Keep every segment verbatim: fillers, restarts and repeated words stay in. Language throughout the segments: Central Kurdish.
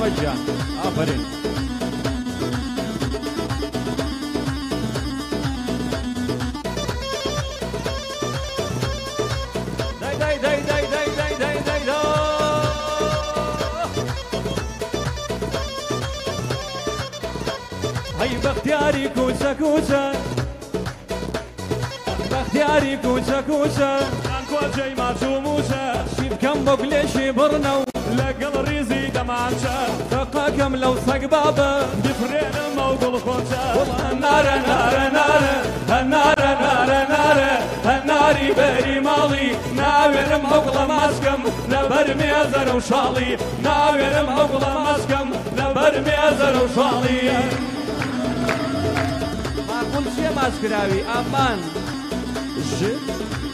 محمد جان آفرین دای دای دای دای دای دای دای دای دای هی بختیاری کوچه کوچه بختیاری کوچه کوچه کۆجەی ماچووموشە شیبکەم بۆ گلێشی بڕنە و لەگەڵ ڕیزی دەمانچە دەقاکەم لەو سەگ بابە بفرێنمە و دڵخۆچە نارە نارە نارە هەنارە نارە نارە هەناری بەری ماڵی ناوێرم ئەو گڵە ماسکەم لەبەر مێزەر و شاڵی ناوێرم ئەو گڵە ماسکەم لەبەر مێزەر و شاڵی ماکوڵ چێ ماسکراوی ئامان ژ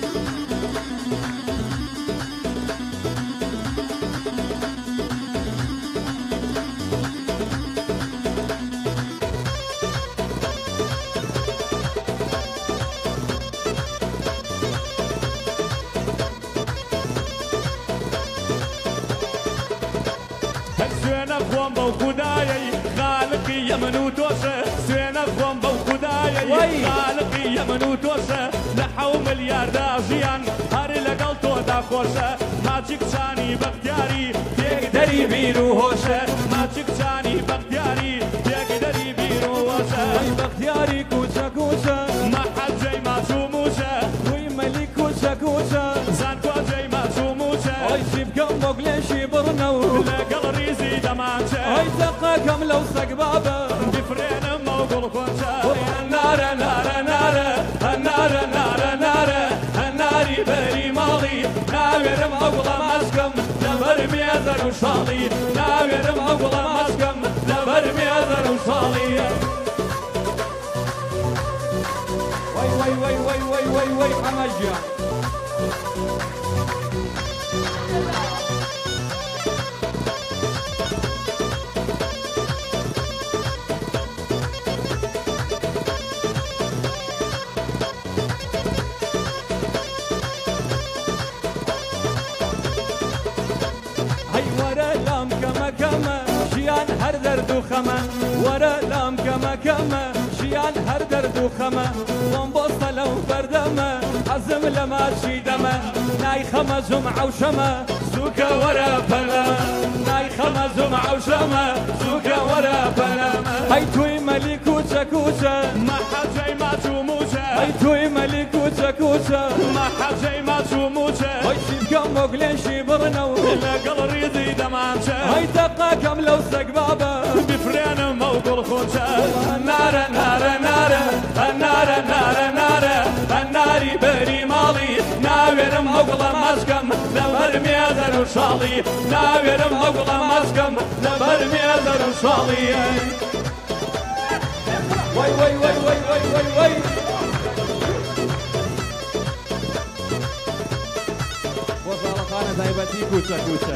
سوێنە خۆم بەو خودایەی خالقی یەمن و تۆشە سوێنە خۆم بەو خودایەی خالقی یەمن و تۆشە لە حەو ملیاردا ژیان هەر لەگەڵ تۆدا خۆشە ماچی کچانی بەختیاری تێکدەری بیر و هۆشە ماچی کچانی بەختیاری تێکدەری بیر و هۆشە بەختیاری کوچە کوچە مەحەجەی ماچووموشە وی مەلی کوچە کوچە زان کۆجەی ماچووموشە ئەی شیبکەم بۆ گلێشی بڕنە و لەگەڵ ڕیزی دەمانچە ئەی دەقاکەم لەو سەگ بابە بفرێنمە و گوڵخۆچە نارە نارە نارە هەنارە نارە نارە هەناری بەری ماڵی ناوێرم ئەو گوڵە ماسکەم لەبەر مێزەر و شاڵی ناوێرم ئەو گوڵە ماسکەم لەبەر مێزەر و شاڵی وای وای وای وای وای وای وای محەممەد گیان وەرە لام کەمە کەمە ژیان هەر دەرد و خەمە وەرە لام کەمە کەمە ژیان هەر دەرد و خەمە خۆم بۆستە لەو بەردەمە حەزم لە ماچی دەمە نای خەمە جومعە و شەمە زووکە وەرە پەلەمە نای خەمە جومعە و شەمە زووکە وەرە پەلەمە هەی توی مەلی کوچە کوچە مەحەجەی ماچووموشە هەی توی مەلی کوچە کوچە مەحەجەی ماچووموشە هەی شیبکەم بۆ گلێشی بڕنە و لەگەڵ ڕیزی دەمانچە هەی دەقاکەم لەو سەگ بابە بفرێنمە و گوڵخۆچە نارە نارە نارە هەنارە نارە نارە هەناری بەری ماڵی ناوێرم ئەو گوڵە ماسکەم لەبەر مێزەر و شاڵی ناوێرم ئەو گوڵە ماسکەم لەبەر مێزەر و شاڵی وای وای وای وای وای وای وای بۆ زاڵەخانە تایبەتی کوچە کوچە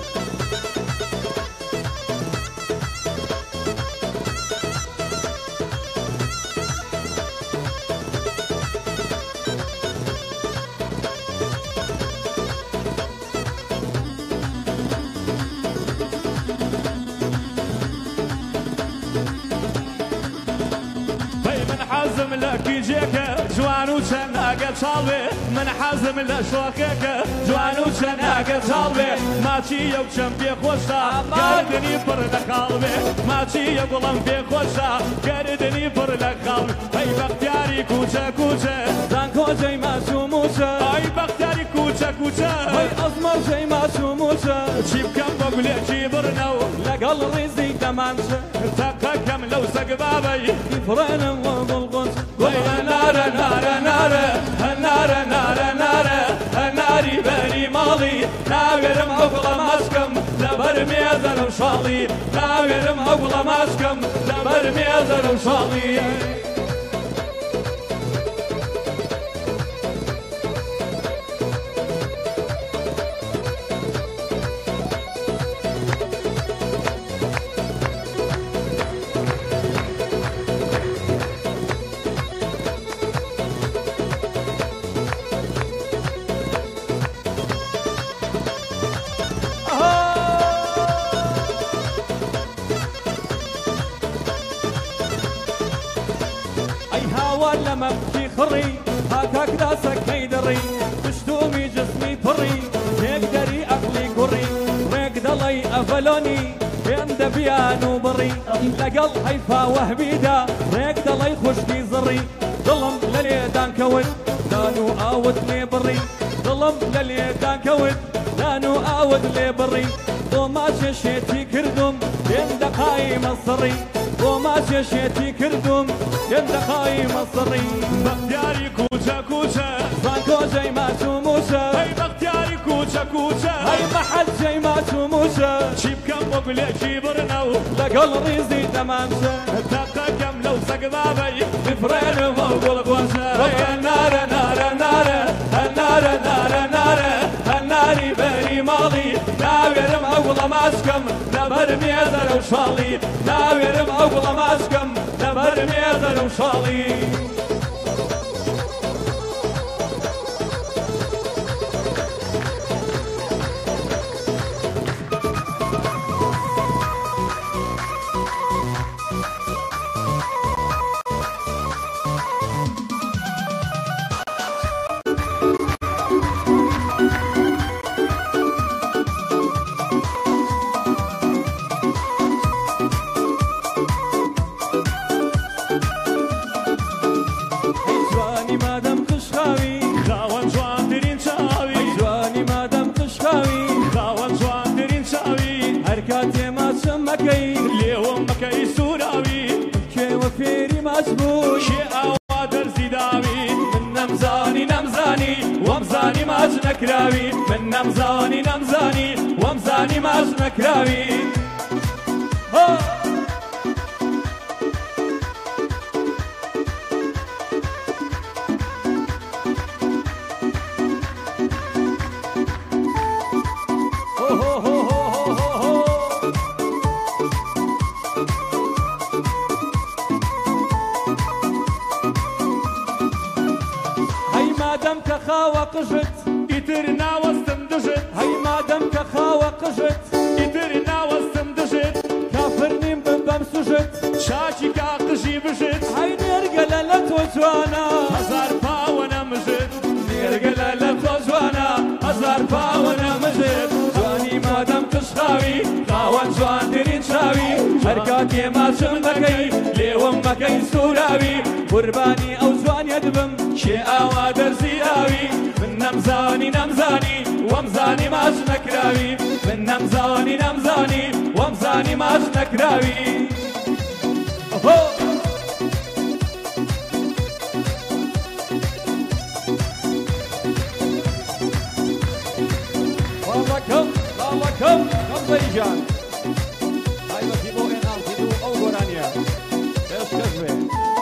حەزم لە کیجێکە جوان و چەند ئەگە چاڵێ من حەزم لە شۆکێکە جوان و چەند ئەگە چاڵێ ماچی یەو چەند پێخۆشە گەردنی پڕ لە خاڵێ ماچی یە گوڵم پێخۆشە گەردنی پڕ لە خاڵ ئەی بەختیاری کوچە کوچە زان کۆجەی ماچووموشە ئەی بەختیاری کوچە کوچە ئەی ئەزمەرجەی ماچووموشە چی بکەم بە گولێکی بڕنە و لەگەڵ ڕیزی دەمانچە تەقەکەم لەو سەگ بابەی بیفڕێنم وە گوڵگۆچ وەیە نارە نارە نارە هەنارە نارە نارە هەناری بەری ماڵی ناوێرم ئەو گوڵە ماسکەم لەبەر مێزەر و شاڵی ناوێرم ئەو گوڵە ماسکەم لەبەر مێزەر و شاڵی چاوان لە مەمکی خڕی هاکاک داسەکەی دڕی پشتومی جسمی پڕی تێک دەری ئەقلی گوڕی ڕێک دەڵی ئەڤەلۆنی پێم دەبیان و بڕی لەگەڵ هەیفا وەهبیدا ڕێک دەڵی خوشتی زڕی دڵم لە لێدان کەوت دان و ئاوت لێ بڕی دڵم لە لێدان کەوت دان و ئاوت لێ بڕی بۆ ماچێشێتی کردم پێم دەقای مەسڕی بۆ ماچێشێتی کردم پێم دەقای مەسڕی بەختیاری کوچە کوچە زان کۆژەی ماچ و موشە هەی بەختیاری کوچە کوچە هەی مەحەجەی ماچ و موشە چی بکەم بۆ گولێکی بڕنە و لەگەڵ ڕیزی دەمانشە تاقەکەم لەو سەگبابەی بفرێنم ئەو گوڵ گۆشە هەنارە نارە نارە هەنارە نارە نارە هەناری بەری ماڵی ناوێرم ئەو گوڵە ماچکەم لەبەر مێزەرە و شاڵی ناوێرم ئەو گوڵە ماچکەم لەبەر مێزەرە و شاڵی لێوم مەکەی سوراوی کێوە فێری ماچ بووی شێ ئاوا دەرزی داوی من نەمزانی نەمزانی وەمزانی ماچ نەکراوی من نەمزانی نەمزانی وەمزانی ماچ نەکراوی مادەم کە خاوە قژت ئیتر ناوەستم دژت هەی مادەم کە خاوە قژت ئیتر ناوەستم دژت کافر نیم بم بەم سوژت شاکی کاقژی بژت هەی نێرگەلە لە تۆ جوانە هەزار پاوە نەمژت نێرگەلە لە تۆ جوانە هەزار پاوە نەمژت جوانی مادەم قژخاوی خاوەن جوانترین چاوی هەر کاتێ ماچم دەکەی لێوم مەکەی سوراوی قوربانی ئەو جوانیەت بم شێ ئاوا دەرزی داوی من نەمزانی نەمزانی وەمزانی ماچ نەکراوی من نەمزانی نەمزانی وەمزانی ماچ نەکراوی باڵەکەم باڵەکەم ئەمبەیجان تایبەتی بۆ ئێناڵتی دوو ئەو گۆرانیە پێشکەش بێ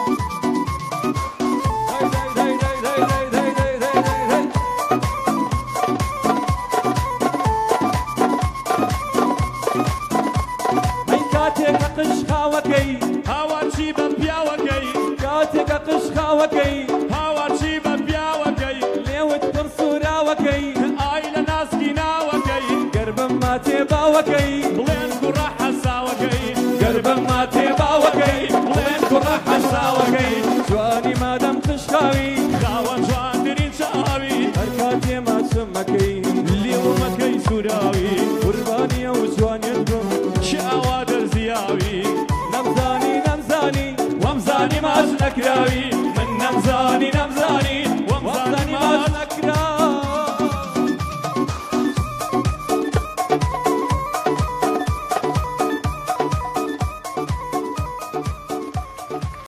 قشخاوەکەی هاوارچی بە پیاوەکەی کاتێکە قشخاوەکەی هاوارچی بە پیاوەکەی لێوت پڕ سوراوەکەی ئای لە ناسکی ناوەکەی گەربم ماتێ باوەکەی بڵێن کوڕە حەساوەکەی گەربم ماتێ باوەکەی بڵێن کوڕە حەساوەکەی جوانی مادەم قشخاوی خاوەن جوانترین چاوی هەر کاتێ ماچم مەکەی لێوە مەکەی سوراوی قوربانیە و جوانیت بم شێ ئاوا دەرزیاوی نەمزانی نەمزانی وەمزانی ماچ نەکراوی